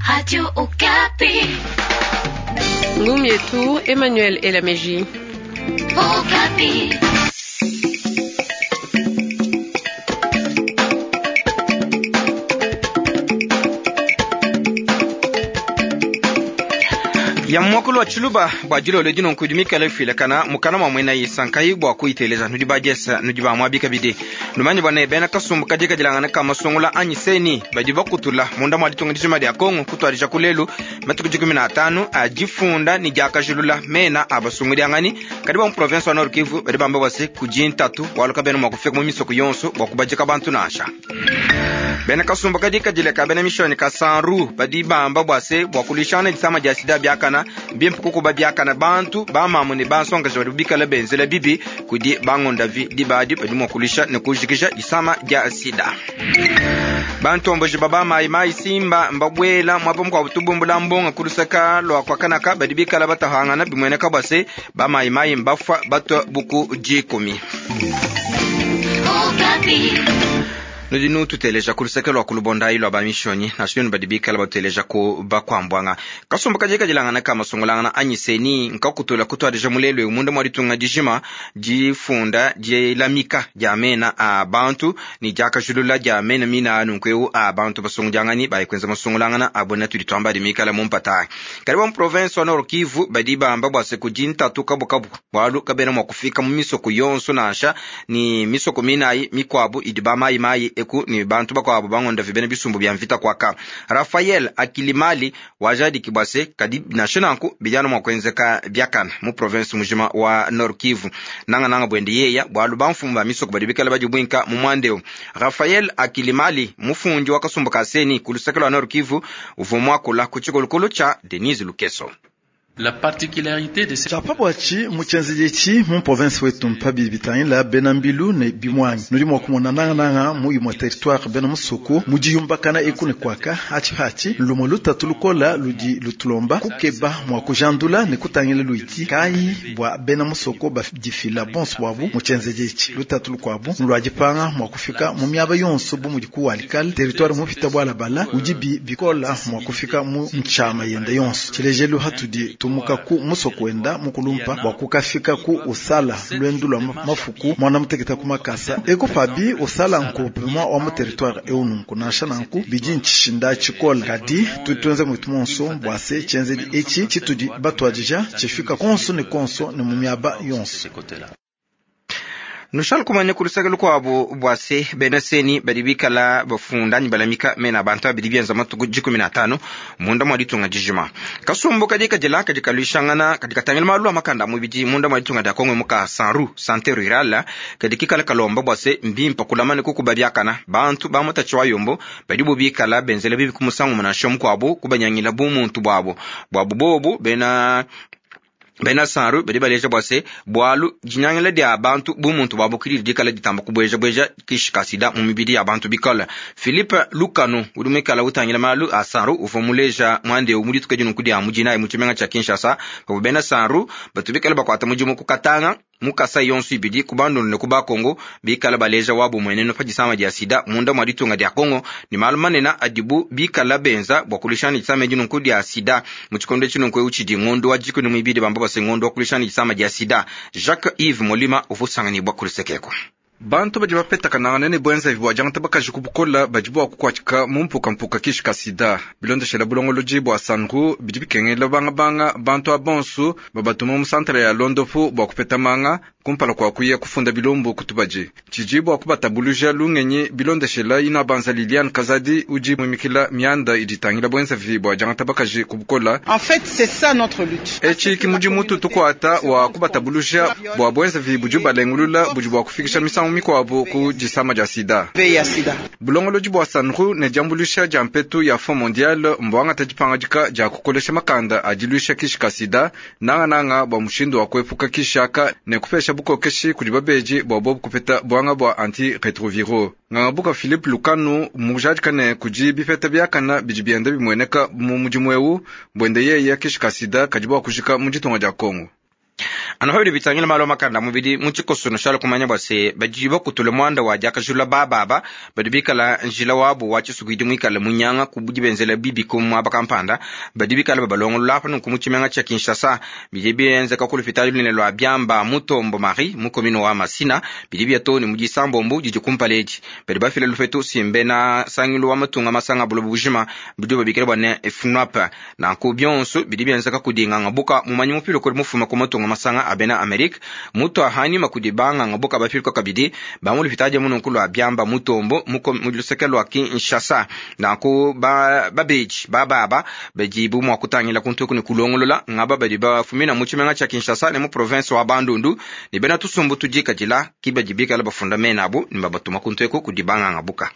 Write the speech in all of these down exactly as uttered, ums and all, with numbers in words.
Radio Okapi. Ngumi yetu Emmanuel Elameji. Okapi. ya mwakulu wa chiluba bwa jilo le dino kudumika le file kana mukana mwa mwena yisankai bwa kuiteleza nudiba jesa nudiba mwabika bide numanyi bwana bena kasumbu kadika dilangana kama songula anyiseni bajiba kutula munda mwa ditonga dijima dia Kongo kutwalisha kulelu matuku kumi na tano ajifunda ni jaka jilula mena abasungudi angani kadiba mu province wa Nord Kivu badiba mba wase kujintatu waluka bena mwa kufika mu misoko yonso bwa kubajika bantu nasha bena kasumbu kadika dileka bena mishoni kasanru badiba mba wase bwa kulishana disama jasida biakana biempuku ko babiaka bantu ba mamuni bansonga jodi bikala benzela bibi kudi bangonda vi dibadi badimo kulisha ne kujikisha disama ja sida bantu omboje baba mai mai simba mbabwela mwapo mkwa butubumbula mbonga kulusaka lo kwakanaka badibikala batahangana bimwene kabase ba mai mai mbafa bato buku jikomi Nudinu tuteleja kulusaka lo kulubonda ilo abamishoni na shinu badibika la bateleja ko bakwambwanga kasumba kajeka jilangana kama songolangana anyiseni nkakutula kutwa deja mulelwe umunda mwaritunga dijima jifunda jilamika jamena abantu ni jaka julula jamena mina anu kweu abantu basongjangani bayikwenza masongolangana abona tulitwamba dimika la mumpata karibu province wa Nord Kivu badiba mbabwa se kujinta tukabu kabu walu kabena mwakufika mumisoko yonso nasha ni misoko minayi mikwabu idibama imayi eku ni bantu bako abo bangonda vibene bisumbu bya mvita kwaka Rafael Akilimali wajadi kibase kadi nationanku bijana mwakwenzeka byakana mu province mujima wa Nord Kivu nanga nanga bwende yeya bwalu bamfumba misoko badibikala bajubwinka mu mwandeo Rafael Akilimali mufunji wakasumbuka seni kulusakala wa Nord Kivu uvumwa kula kuchikolukulu cha Denise Lukeso. La particularité de cette Chapabwachi muchenzijechi mu province wetu mpabi bitanye la Benambilu ne Bimwangi nuri mwa kumona nanga nanga mu yimo territoire bena musoko mujiyumba kana ekune kwaka hachi hachi lumoluta tulukola luji lutulomba kukeba mwa kujandula ne kutangile luiti kai bwa bena musoko ba difila bons wabu muchenzijechi lutatulukwabo nulwajipanga mwa kufika mu myaba yonso bu mujiku walikal territoire mu fitabwala bala ujibi bikola mwa kufika mu nchama yenda yonso chilejelu hatudi tumuka ku musokwenda mukulumpa wakukafika ku usala lwendu lwa mafuku mwana muteketa kumakasa eko fabi usala nkupema wa mu territoire eununku nashana nku bijincishinda chikola kadi tutuenze mwitumonso bwase chenzeli echi chitudi batwajija chifika konso ne konso ne mumyaba yonso Nushal kumanye kulusakelu kwa abo bwase benaseni badibikala bafunda nibalamika mena bantu bidibianza matuku kumi na tano munda mwaditunga jijima kasumbu kadika jelaka jikalishangana kadika tangel malu amakanda mubiji munda mwaditunga da Kongo muka sanru santé rurale kadiki kala kalomba bwase mbimpa kulamane kukubabyakana bantu bamota chwayombo badibo bikala benzele bibi kumusangu munashom kwabo kubanyangila bumuntu bwabo bwabo bobo bena bena sanru bediba leja bwase bwalu jinyangela dia abantu bumuntu babukiri dikala ditamba kubweja bweja kishikasida mu mibidi abantu bikala Philippe Lukano udumekala utangila malu asanru ufomuleja mwande umudi tukajinu kudi amujina imuchimenga cha Kinshasa kwa bena sanru batubikala bakwata mujimu kukatanga mukasa yonsu ibidi kubando ne kuba Kongo bikala baleja wabu mweneno fajisama dia sida munda mwaditunga dia Kongo ni malumane na adibu bikala benza bwakulishani tsame jinu kudi ya sida muchikonde chinu kwe uchidi ngondo wajiko ni mwibidi bamba base ngondo wakulishani tsama dia sida Jacques Yves Molima ufusangani bwakulisekeko bantu bajiba peta kanangana ne bwenza vibwa jangata bakajukubukola bajibu kukwachika mumpuka mpuka kishika sida bilonde shela bulongo lojibu asanru bijibikengela banga banga bantu abonsu babatuma mu centre ya Londofu bakupeta manga kumpala kwa kuya kufunda bilombo kutubaje chijibu akubatabuluja lungenye bilonde shela ina banza Liliane Kazadi uji mumikila mianda iditangila bwenza vibwa jangata bakaji kubukola. En fait c'est ça notre lutte echi kimuji mutu tukwata wa kubatabuluja bwa bwenza vibuju balengulula bujibu kufikisha misa mikwabo ku jisama ja sida veya sida bulongolo jibwa sanru ne jambulisha jampetu ya Fond Mondial mbwanga tajipanga jika ja kukolesha makanda ajilusha kishika sida nanga nanga bwa mushindo wa kwepuka kishaka ne kupesha buko keshi kujibabeji bwa bob kupeta bwanga bwa anti retroviro nganga buka Philippe Lukano mujaji kane kujibi feta byakana bijibiende bimweneka mu mujimwewu bwende ye ya kishika sida kajibwa kushika mujitonga ja Kongo anahoyde bitangila malo makanda mubidi muchikoso no shalo kumanya base bajiba kutule mwanda wa jaka jula baba ba badibikala njila wabu wachi sugidi mwikala munyanga kubujibenzela bibi kumwa bakampanda badibikala babalongo lafa nkumuchimenga cha Kinshasa bijibenze kakulu fitali linelo abyamba mutombo mari mukomino wa Masina bidibya toni mujisambo mbu jijikumpaleji badiba file lufeto simbena sangilu wa matunga masanga bulubujima biduba bikira bane funapa na kubyonso bidibyenze kakudinga ngabuka mumanyi mupilo ko mufuma ko matunga masanga abena America muto ahani makudibanga ngabuka bafilko kabidi bamuli fitaje muno nkulu abyamba mutombo muko mulisekelo wa Kinshasa na ko ba babeji bababa bajibu mu akutangila kuntu kuni kulongolola ngaba badiba fumina muchimenga cha Kinshasa ne mu province wa Bandundu ni bena tusumbu tujika jila kibajibika laba fundamena abu ni babatuma kuntu ko kudibanga ngabuka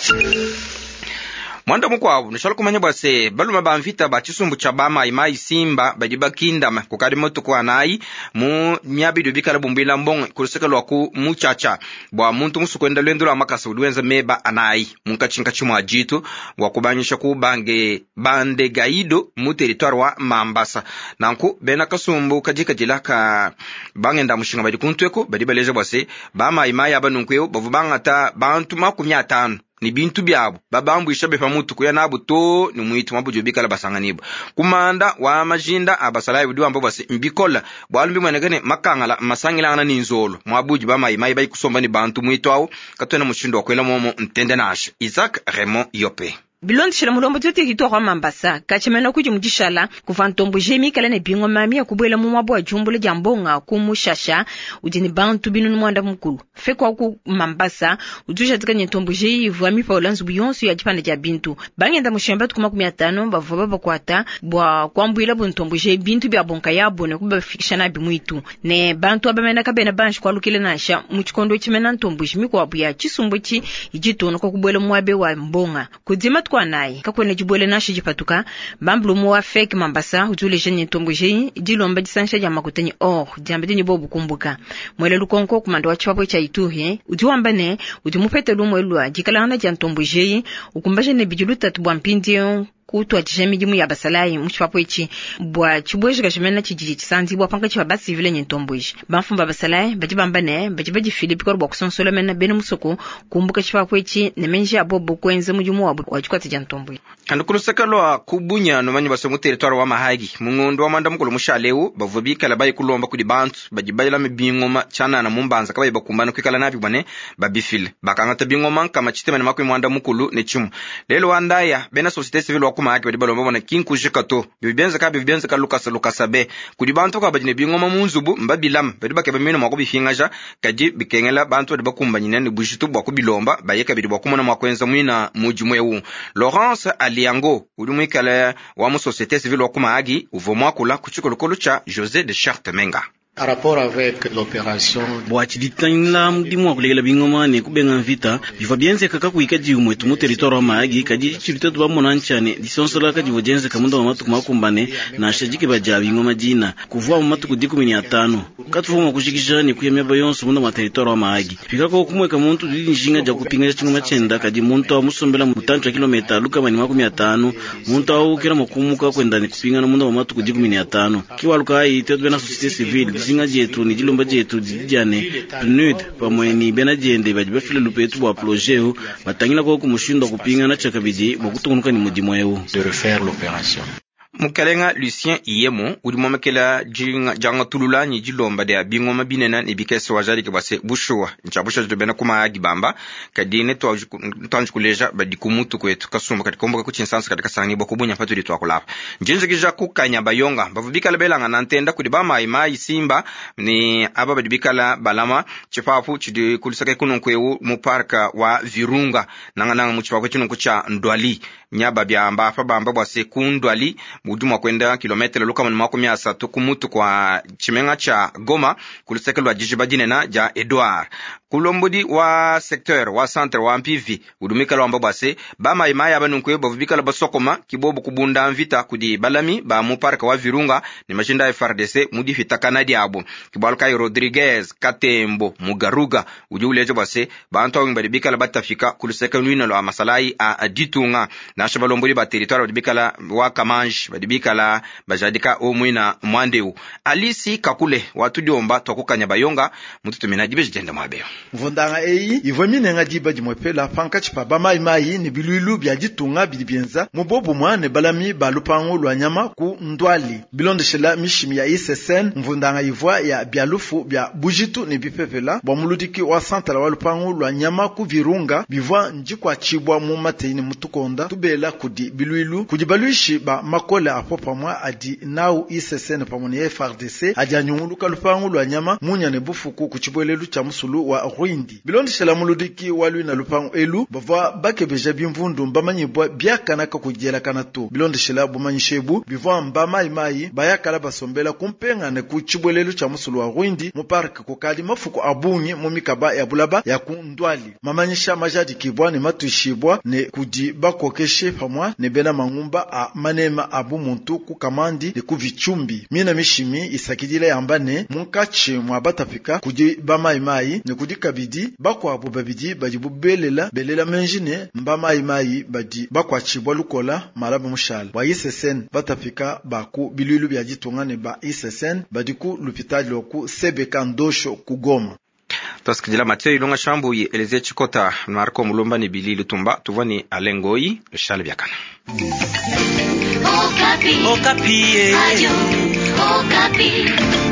mwanda mukwabu nishalo kumanya bwase baluma bamvita ba chisumbu cha bama imai simba badiba kindama kukadi moto kwa nai mu nyabidu bikala bumbila mbong kulisekalo waku muchacha bwa muntu musukwenda lwendo la makasa uduenza meba anai munkachinka chimwa jitu wakubanyisha kubange bande gaido mu territoire wa Mambasa nanku bena kasumbu kajika jilaka bangenda mushinga badi kuntweko badiba leje bwase bama imai abanunkweo bavubanga ta bantu makumya atano ni bintu byabo babambu ishabe pamutu kuya nabu to ni muitu mabu jobika la basanganibo kumanda wa majinda abasalayi budi ambo basi mbikola bwalumbi mwanegane makangala masangila na ninzolo mwabuji bama imai bai kusomba ni bantu muitu awu katwena mushindo wakwela momo ntende nashe Isaac Raymond Yope Bilondi shira mulombo tete hito kwa Mambasa kachimena kuji mjishala kufantombo jemi kala ne bingo mami ya kubwela mumwabu wa jumbule jambonga kumushasha ujini bantu binu mwanda mkulu fekwa ku Mambasa ujusha tika nyentombo jei vuami pa ulanzu buyonsu ya jipanda ja bintu bangenda mushamba tukuma kumia tano bavuwa baba kwata bwa kwambuila buntombo jei bintu bia bonka ya bone kuba fikisha na bimuitu ne bantu wabamena kabena banshi kwa lukile nasha mchikondo chimena ntombo jimi kwa wabu ya chisumbuchi ijitono kwa kubwela mwabe wa mbonga kudima kwa naye kakwene jibwele nashi jipatuka bamblumu wa fake Mambasa ujule jenye ntombo jei jilomba jisansha jama kutenye oh jambede nyibobu kumbuka mwele lukonko kumando wa chiwapo cha Ituri ujiwambane ujimupete lumwe lua jikalana jantombo jei ukumbaje ne bijiluta tubwa mpindio kutu atishemi jimu ya basalayi mchipapo ichi bwa chibweji kashimena chijiji chisanzi bwa panka chiwa basi vile nyentomboji bamfumba basalayi bajibambane bajibaji Philippe kwa bwa solomena bene musoko kumbuka chipapo ichi nemenji abobo kwenze mujimu wabu wajikwati jantomboji andukulusekalo kubunya no manyi baso mu territoire wa Mahagi mungondo wa manda mukulu mushaleu bavubika la bayi kulomba kudi bantu bajibayila mibingoma chana na mumbanza kabayi bakumbana kwikala nabi bwane babifile bakangata bingoma kama chitemane makwe mwanda mukulu ne chimu lelo wandaya bena societe civile wakuma haki badi balomba bwana kinkujikato bibenza ka bibenza ka Lucas Lukasabe kudi bantu ka bajine bingoma munzubu mbabilam badi bakeba mino mako bifingaja kaji bikengela bantu badi bakumbanyina ni bujitu bwa kubilomba bayeka bidi bakumona makwenza mwina mujimwewu Laurence Liango ulumikala wa mu societe civile wa Kumahagi uvomwa kula kuchiko cha José de Chartemenga par rapport avec l'opération bwachi ditangla mdimwa kulegela bingoma ne kubenga vita biva bienze kaka kuikaji umwetu mu territoire wa Mahagi kaji chirita tuba monanchane disonsola kaji wojenze kamunda wa matu kumakumbane na shajike baja bingoma jina kuvua mu matu kudiku mini atano katufuma kushikisha ni kuyemya bayonso munda wa territoire wa Mahagi fikako kumweka muntu njinga ja kupinga chingoma chenda kaji muntu wa musombela mutancho kilomita luka mani makumi atano muntu wa ukira mukumuka kwenda ni kupinga na munda wa matu kudiku mini atano kiwa luka ai tetu na societe civile zinga jetu ni jilomba jetu dijane P N U D pamwe ni bena jende bajiba file lupetu bwa projeu batangina ko kumushindo kupinga na chakabiji bokutungunuka ni mujimwewu de refaire l'opération mukalenga Lucien Iyemo udimomekela jinga janga tulula ni jilomba de bingoma binena ni bikese wajari ke base bushuwa nchabusha jitobena Kumahagi bamba kadine to tanjukuleja badikumutu kwetu kasumba katika komboka kuchinsansa katika sangi bokubunya patu ditwa kulapa njenje kija kukanya bayonga bavubikala belanga nantenda kudibama imai simba ni aba badibikala balama chipafu chidi kulisaka kunonkwewu mu parka wa Virunga nanga mu chipafu chinonko cha Ndwali nyaba byamba fa bamba bwase kundwali muduma kwenda kilometre luka mani makumi asatu kumutu kwa chimenga cha Goma kulisekelwa jijiba jinena ja Edouard kulombudi wa secteur wa centre wa Mpivi udumika lwa mbabase bama imaya banunkwe bavubika la basokoma kibobu kubunda mvita kudi balami ba mu parka wa Virunga ni machinda F R D C mudi fita Kanadi abo kibalka Rodriguez Katembo Mugaruga udi uleje base bantu awimba dibika la batafika kulisekelwa nino lwa masalai a ditunga na na shabalomboli ba territoire badibikala wa Kamanj badibikala bajadika omwina mwandeu alisi kakule watu diomba twakukanya bayonga mutu tumena dibe jenda mabe vondanga eyi ivomine nga diba dimwepela panka chipa ba mai mai ni biluilu bya ditunga bilibienza mubobo mwane balami balupango lwa nyama ku ndwali bilonde shela mishimi ya isesen mvundanga ivwa ya bialufu bya bujitu ni bipevela bwa muludiki wa santala wa lupango lwa nyama ku virunga bivwa njikwa chibwa mu mateini mutukonda tubela kudi biluilu kudi baluishi ba makole apopa mwa adi nau isesen pamoni ya F R D C adi anyunguluka lupango lwa nyama munya ne bufuku kuchibwelelu cha musulu wa Rwindi bilonde shela muludiki wa lui na lupango elu bava bakebeja bimvundu mbamanyibwa byakanaka kujela kanato bilonde shela bumanyishebu bivwa mbama imai bayakala basombela kumpenga ne kuchibwelelu cha musulu wa Rwindi mu park kokali mafuku abunyi mu mikaba ya bulaba ya kundwali mamanyisha majadi kibwa ne matuishibwa ne kudi bakokeshe pamwa ne bena mangumba a manema abu muntu ku kamandi ne kuvichumbi mina mishimi isakidile yambane munkache mwa batafika kudi bama imai ne kudi kabidi bakwa abu babidi bajibu belela belela menjine mbama imai badi bakwa chibwa lukola malaba mushal wa isesen batafika baku biluilu bya jitungane ba isesen badiku lupitali loku sebeka ndosho kugoma Toskidila Mathieu ilonga shambu yi eleze chikota Marco Mulumba ni Billy Lutumba tuvani alengoi shale byakana Okapi Okapi Okapi